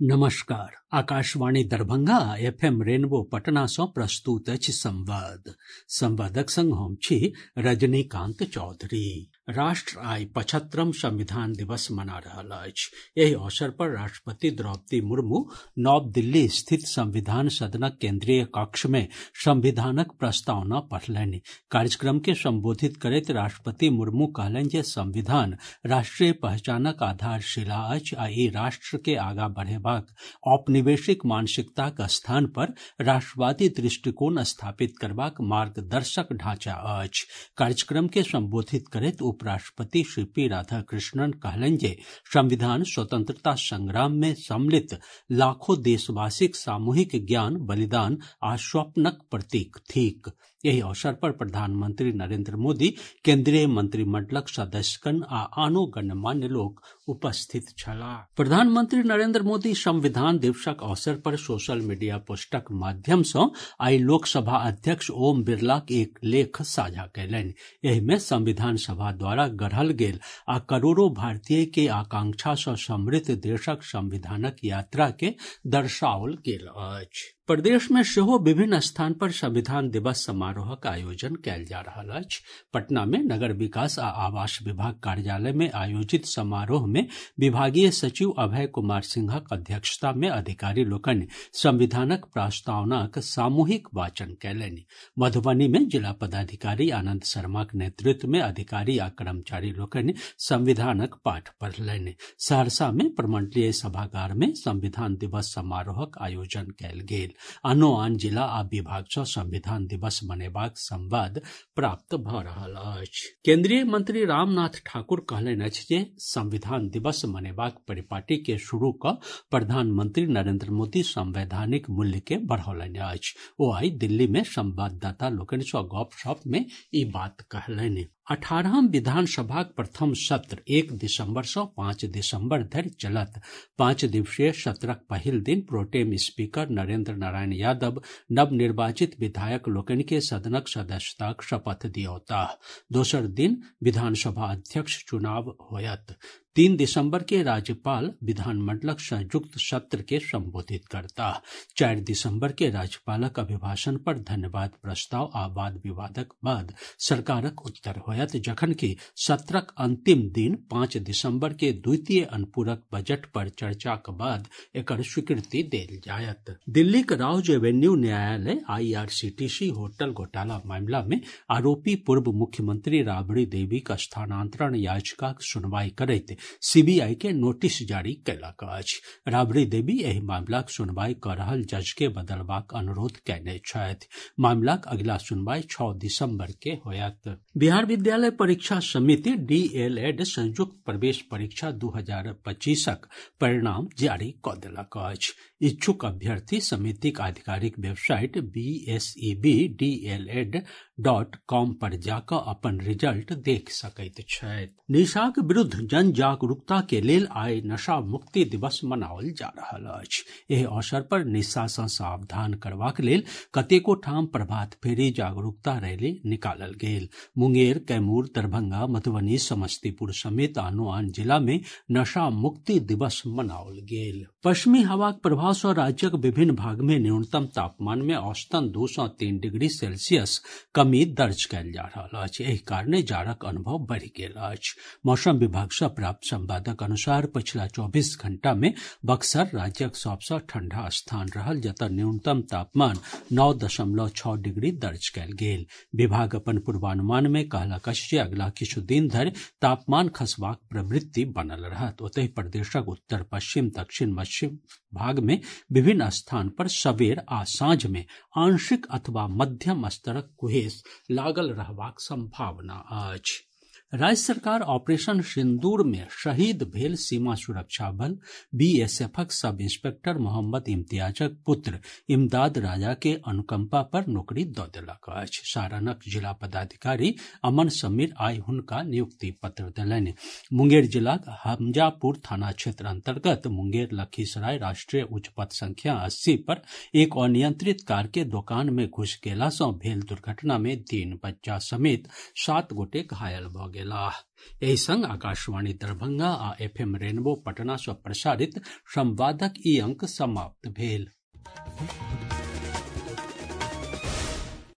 नमस्कार। Akashvani Darbhanga FM Rainbow Patna सँ प्रस्तुत अछि संवादक संग हम छी रजनीकांत चौधरी। राष्ट्र आइ 75 संविधान दिवस मना रहल अछि। एहि अवसर पर राष्ट्रपति द्रौपदी मुर्मू नव दिल्ली स्थित संविधान सदनक केंद्रीय कक्ष में संविधानक प्रस्तावना पढ़लनि। कार्यक्रम के संबोधित करैत राष्ट्रपति मुर्मू कहलनि जे संविधान राष्ट्रीय पहचानक आधारशिला अछि आ ई राष्ट्र के आगां बढ़ेबाक औपनिवेशिक मानसिकताक स्थान पर राष्ट्रवादी दृष्टिकोण स्थापित करबाक मार्गदर्शक ढांचा अछि। कार्यक्रम के संबोधित करैत उपराष्ट्रपति सीपी राधाकृष्णन कहलनि जे संविधान स्वतंत्रता संग्राम में सम्मिलित लाखों देशवासीक सामूहिक ज्ञान, बलिदान आ स्वप्नक प्रतीक थिक। एहि अवसर पर प्रधानमंत्री नरेंद्र मोदी, केंद्रीय मंत्रिमंडलक सदस्यगण आ आनो गणमान्य लोक उपस्थित छलाह। प्रधानमंत्री नरेंद्र मोदी संविधान दिवसक अवसर पर सोशल मीडिया पोस्टक माध्यम सँ आइ लोकसभा अध्यक्ष ओम बिरलाक एक लेख साझा कयलनि। एहि मे संविधान सभा द्वारा गढ़ल गेल आ करोड़ों भारतीय के आकांक्षा सँ समृद्ध देशक संविधानक यात्रा के दर्शाओल गेल अछि। प्रदेश में सेहो विभिन्न स्थान पर संविधान दिवस समारोहक आयोजन कयल जा रहल अछि। पटना में नगर विकास आ आवास विभाग कार्यालय में आयोजित समारोह में विभागीय सचिव अभय कुमार सिंहक अध्यक्षता में अधिकारी लोकनि संविधानक प्रस्तावनाक सामूहिक वाचन कयलनि। मधुबनी में जिला पदाधिकारी आनंद शर्माक नेतृत्व में अधिकारी आ कर्मचारी लोकनि संविधानक पाठ पढ़लनि। सहरसा में प्रमंडलीय सभागार में संविधान दिवस समारोहक आयोजन कयल गेल। आनो आन जिला आ विभाग सँ संविधान दिवस मनेबाक संवाद प्राप्त भऽ रहल अछि। केंद्रीय मंत्री रामनाथ ठाकुर कहलनि अछि जे संविधान दिवस मनेबाक परिपाटी के शुरू कऽ प्रधानमंत्री नरेंद्र मोदी संवैधानिक मूल्य के बढ़ौलनि अछि। ओ आइ दिल्ली में संवाददाता लोकनि सँ गपशप में ई बात कहलनि। 18हम विधानसभाक प्रथम सत्र 1 दिसंबर सँ 5 दिसंबर धरि चलत। 5 दिवसीय सत्रक पहिल दिन प्रोटेम स्पीकर नरेंद्र नारायण यादव नवनिर्वाचित विधायक लोकनि के सदनक सदस्यताक शपथ दियौताह। दोसर दिन विधानसभा अध्यक्ष चुनाव होयत। 3 दिसंबर के राज्यपाल विधानमंडलक संयुक्त सत्र के संबोधित करताह। 4 दिसंबर के राज्यपालक अभिभाषण पर धन्यवाद प्रस्ताव आ वाद विवादक बाद सरकारक उत्तर होयत, जखनकि सत्रक अंतिम दिन 5 दिसंबर के द्वितीय अनुपूरक बजट पर चर्चाक बाद एकर स्वीकृति देल जायत। दिल्लीक राउज एवेन्यू न्यायालय आईआरसीटीसी होटल घोटाला मामला में आरोपी पूर्व मुख्यमंत्री राबड़ी देवीक स्थानांतरण याचिकाक सुनवाई करैत सीबीआई के नोटिस जारी कयलक अछि। राबड़ी देवी एहि मामलाक सुनवाई कऽ रहल जज के बदलबाक अनुरोध कयने छथि। मामलाक अगिला सुनवाई 6 दिसंबर के होयत। बिहार विद्यालय परीक्षा समिति डीएलएड संयुक्त प्रवेश परीक्षा 2025क परिणाम जारी कऽ देलक अछि। इच्छुक अभ्यर्थी समितिक आधिकारिक वेबसाइट bsebdled.com पर जाकऽ अपन रिजल्ट देख सकैत छथि। निशाक विरुद्ध जन जागरूकता के लेल आइ नशा मुक्ति दिवस मनाओल जा रहल अछि। एहि अवसर पर निशा सँ सावधान करबाक लेल कतेको ठाम प्रभात फेरी जागरूकता रैली निकालल गेल। मुंगेर, कैमूर, दरभंगा, मधुबनी, समस्तीपुर समेत आनो आन जिला में नशा मुक्ति दिवस मनाओल गेल। पश्चिमी हवाक प्रभाव सँ राज्यक विभिन्न भाग में न्यूनतम तापमान में औसतन 2 सँ 3 डिग्री सेल्सियस कमी दर्ज कयल जा रहल अछि। एहि कारणे जाड़क अनुभव बढ़ि गेल अछि। मौसम विभाग सँ प्राप्त संवादक अनुसार पछिला 24 घंटा में बक्सर राज्यक सभ सँ ठंढा स्थान रहल, जतऽ न्यूनतम तापमान 9.6 डिग्री दर्ज कयल गेल। विभाग अपन पूर्वानुमान में कहलक अछि जे अगिला किछु दिन धरि तापमान खसबाक प्रवृत्ति बनल रहत। ओतहि प्रदेशक उत्तर पश्चिम, दक्षिण मध्य भाग में विभिन्न स्थान पर सबेर आ साँझ में आंशिक अथवा मध्यम स्तरक कुहेस लागल रहबाक संभावना अछि। राज्य सरकार ऑपरेशन सिंदूर में शहीद भेल सीमा सुरक्षा बल बीएसएफक सब इंस्पेक्टर मोहम्मद इम्तियाजक पुत्र इमदाद राजा के अनुकंपा पर नौकरी दऽ देलक अछि। सारणक जिला पदाधिकारी अमन समीर आइ हुनका नियुक्ति पत्र देलनि। मुंगेर जिलाक हमजापुर थाना क्षेत्र अंतर्गत मुंगेर लखीसराय राष्ट्रीय उच्च पथ संख्या 80 पर एक अनियंत्रित कार के दोकान में घुसि गेला सँ भेल दुर्घटना में 3 बच्चा समेत 7 गोटे घायल भऽ गेल। देलाह। एहि संग आकाशवाणी दरभंगा आ FM रेनबो पटना सँ प्रसारित संवादक ई अंक समाप्त भेल।